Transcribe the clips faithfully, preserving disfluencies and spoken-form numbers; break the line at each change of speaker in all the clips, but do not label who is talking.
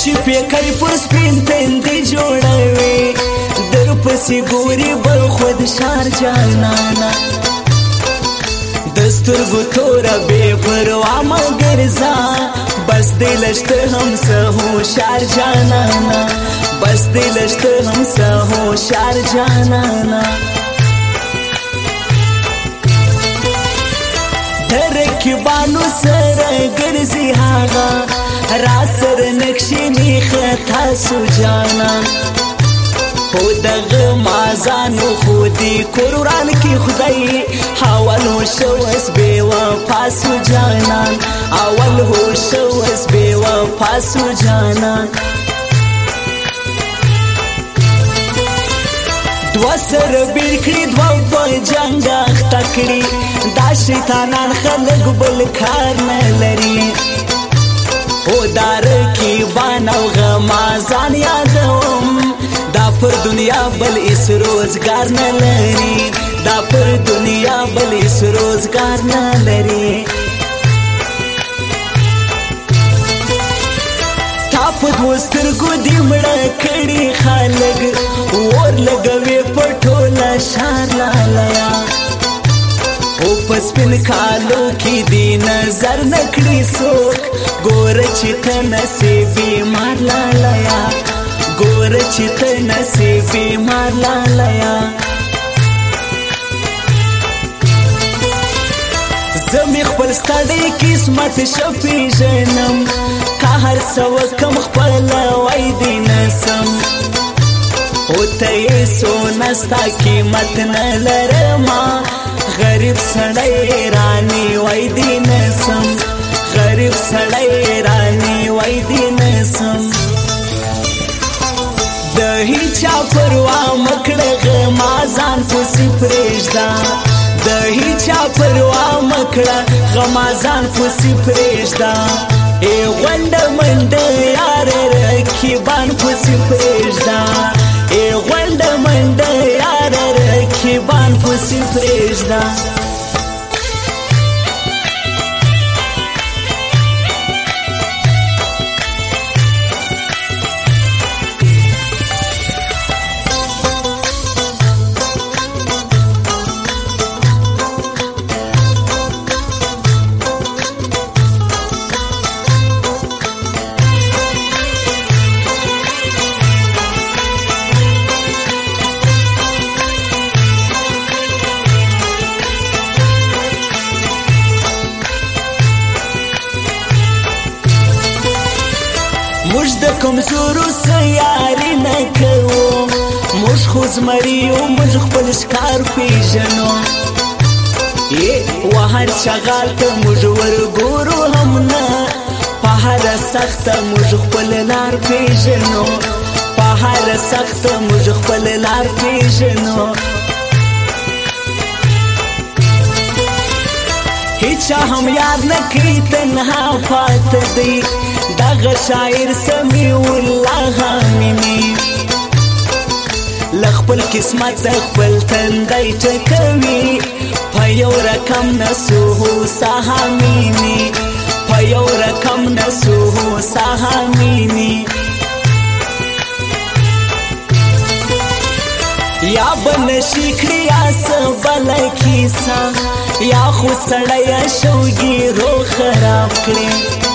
چې پیکر پر سپین تندې جوړوي در پسې ګوري بل خود شار جانانا دسترګو توره بې پروا مه ګرځه بس دې لشته هم څه هوښیار جانانا بس دې لشته هم څه هوښیار جانانا د رقیبانو سره ګرځي هغه را سره نقشې خطا سو جانا په دغه مازانو خو دې قرآن کې خدای حوال هو شو اس بې وفا سو جانان اول هو شو اس بې وفا سو جانان دوا سره بیل کړي دوا په جنګ اخته کړي دا شیطانان خلک بل کار نه لري او دار کی بانو غمازان یادوم دا پر دنیا بل اس روزگار نه لري دا پر دنیا بل اس روزگار نه لري تا په دوسترګو دی مړه کړي خلک اور لګوي په ټوله شار لایا او پس پن کالو کی دی نظر نکړي څوک ګور چې ته نصیبي مار لایا ګور چې ته نصیبي مار لایا زمي خپل ستړي قسمت شپې جنم کا هر څو کم خپل وای دی نسم او ته سو نستا قیمت نه لرما غریب سړی رانی وای دی نسم غریب سړی رانی وای دی نسم د هیچا پروا مکړه غمازان پسې پرېږدا د هیچا پروا مکړه غمازان پسې پرېږدا ای غونډ منډ یار رقیبان پسې پرېږدا ای غونډ منډ یار رقیبان پسې پرېږدا موږ د کمزورو سیاري نه کوو موږ خو زمري یو موږ خپل ښکار پېژنو و هر شغال ته موږ ورګورو هم نه په هره سخته موږ خپل لار پېژنو په هره سخته موږ خپل لار پېژنو هیچا هم یاد نه کوي تنها پاته دی دغه شاعر سمیع الله حمینی لخپل قسمت خپل تندی ټکوي په یو رقم نسوه سهامینی په یو رقم نسوه سهامینی یا بنشي کړي اس بل کیسه یا خو سړی شوګي رو خراب کړي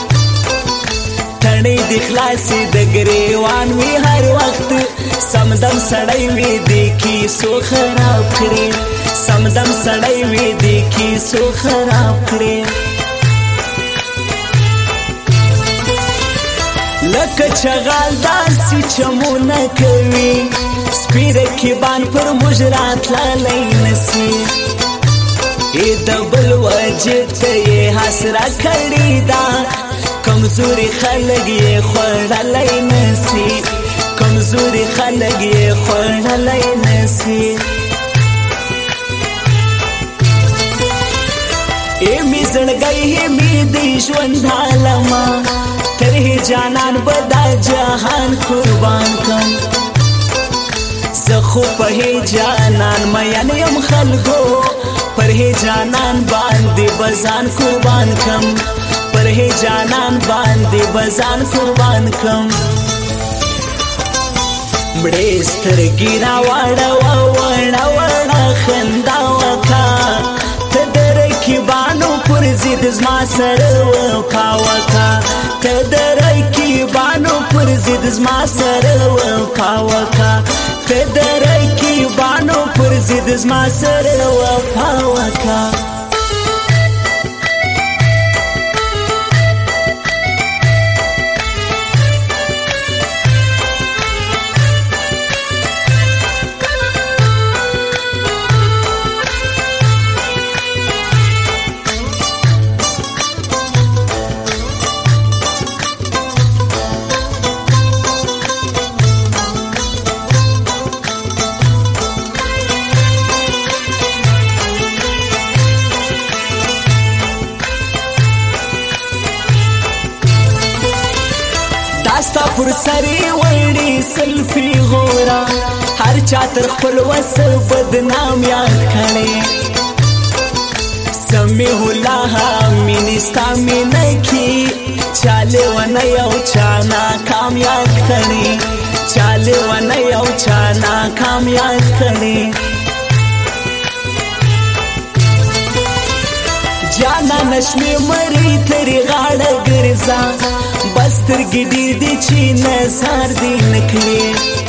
تڼۍ د خلاصې د ګریوان وي هر وخت سمدم سړی وي د کیسو خراب کړي سمدم سړی وي د کیسو خراب کړي لکه چغال داسې چمونه کوي سپي رقیبان پر موږ راتللی نسي ای د بل وجه ته یې حسره کړې ده کمزوري خلک یې خوړلی نسي کمزوري خلک یې خوړلی نسي ای می زړګی می د ژوند عالمه تر جانان به دا جهان قربان کم زه خو په جانان مین یم خلکو پر جانان باندې بزان قربان کم پر پر هی جانان باندې بزان قربان کم مړې سترګې راواړه وړه وړه خندا وکا ته د رقیبانو پر ضد زما سره وفا وکا ته د رقیبانو پر ضد زما سره وفا وکا ته د رقیبانو پر ضد زما سره وفا وکا داستا پر سری وړي سلفي غورا هر چا تر خپل وس بدنام یاد کړي سميه الله مینستا مینکی چاله ونه یو چانا کامیاب کړي چاله ونه یو چانا کامیاب کړي جانا نشمي مری تری غاړه ګرځا بستر ګډیر دی چې نثار دی نکړي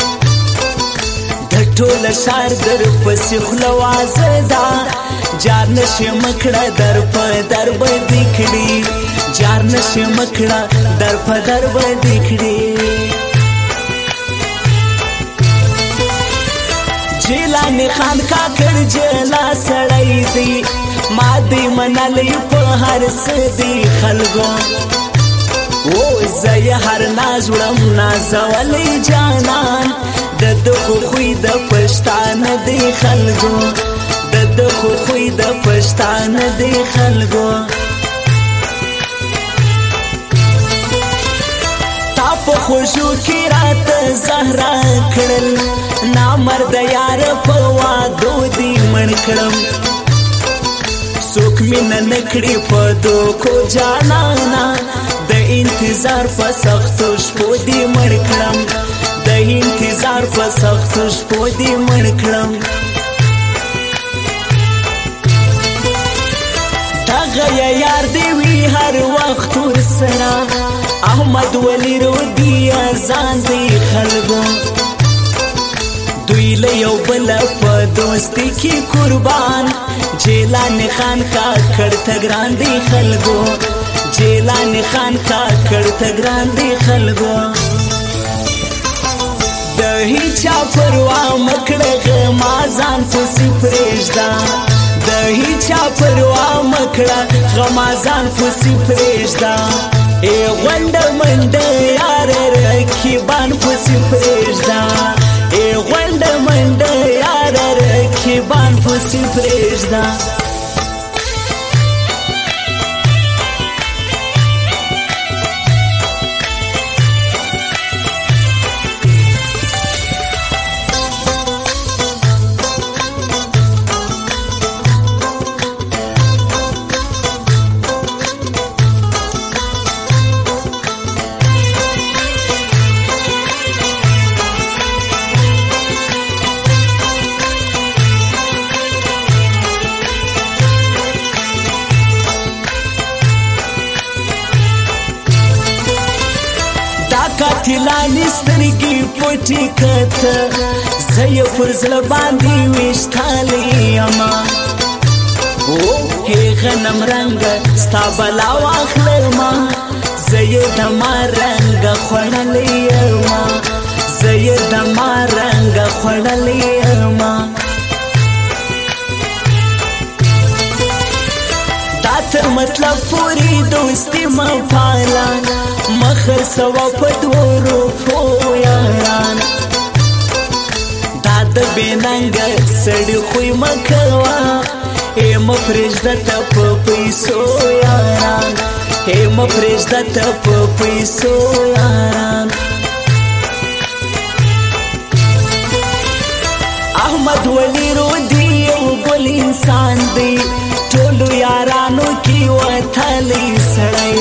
د ټول شار در پسې خلوازه دا جار نشه مکړه در په در باندې کړي جار نشه مکړه در په در باندې کړي جیلان خان کا کړ جلا سړی دی ما دې منلې په هر څه دی خلګو او زي هر ناز وړم نازولې جانان د دغه خوې د پښتان دی خلګو د دغه خوې د پښتان دی خلګو تا په خوشو کې رات زهرا کړل نامرد یار په وادو دی مړ کړم څوک مینه نکړي په دوکو جانانا د انتظار په سختو شپو دی مړ کړم د انتظار په سختو شپو دی مړ کړم دغه یار دی وی هر وخت ورسره احمد ولی رو دی ځان دی خلګو دوی له یو بل په دوستي کې قربان جیلان خان کا کړه ګران دی خلګو جیلان خان کا کړه ګران دی خلګو د هیچا پروا مکړه غمازان فسی پرېږدا د هیچا پروا مکړه غمازان فسی پرېږدا ای غونډ منډ یار رکیبان فسی پرېږدا ای غونډ منډ یار رکیبان فسی پرېږدا قاتلانی سترګې پټې کته زه یې پر زړه باندې ویشتلی یمه او هغه غنم رنګه ستا بلا واخلمه زه یې د ما رنګه خوړلی یمه زه یې د ما رنګه خوړلی یمه دا تر مطلب پورې دوستي مه پاله مخر سوا پدورو پو یاران دا د بیننګ سړی خوی مکوا اے مفرشد ته په پیسو یاران اے مفرشد ته په پیسو یاران احمد ولی رو دی یو بل انسان دی ټولو یارانو کې پریوتلی سړی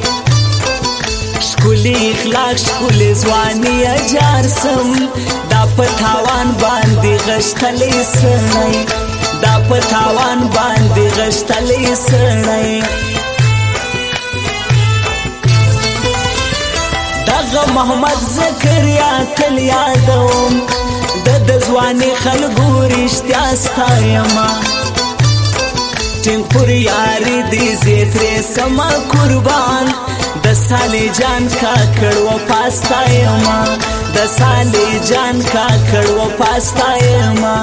ښکلي اخلاق ښکلي ځواني اجار سم دا په تاوان باندې غښتلی سړی دا په تاوان باندې غښتلی سړی دغه محمد زکریا تل یادوم د د ځواني خلکو رښتیا ستایمه ټینګ پر یاري دې زه ترې سمه قربان د سالي جان کاکړ وفا ستایمه د سالي جان کاکړ وفا ستایمه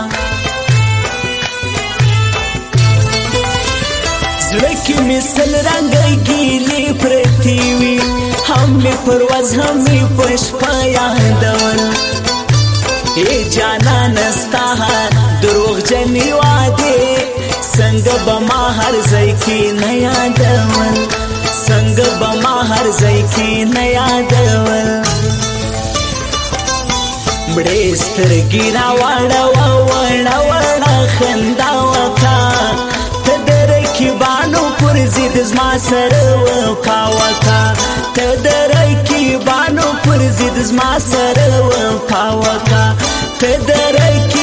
زړه کې مې سل رنګه ګیلې پرتې وي هم مې پرواز هم مې په شپه یادول ای جانانه ستا دروغجنې وعدې څنګه به ما هر ځای کې نه یادول څنګه به ما هر ځای کې نه یادول مړې سترګې راواړوه وړه وړه خندا وکړه ته د رقیبانو پر ضد زما سره وفا وکړه ته د رقیبانو پر ضد زما سره وفا وکړه ته د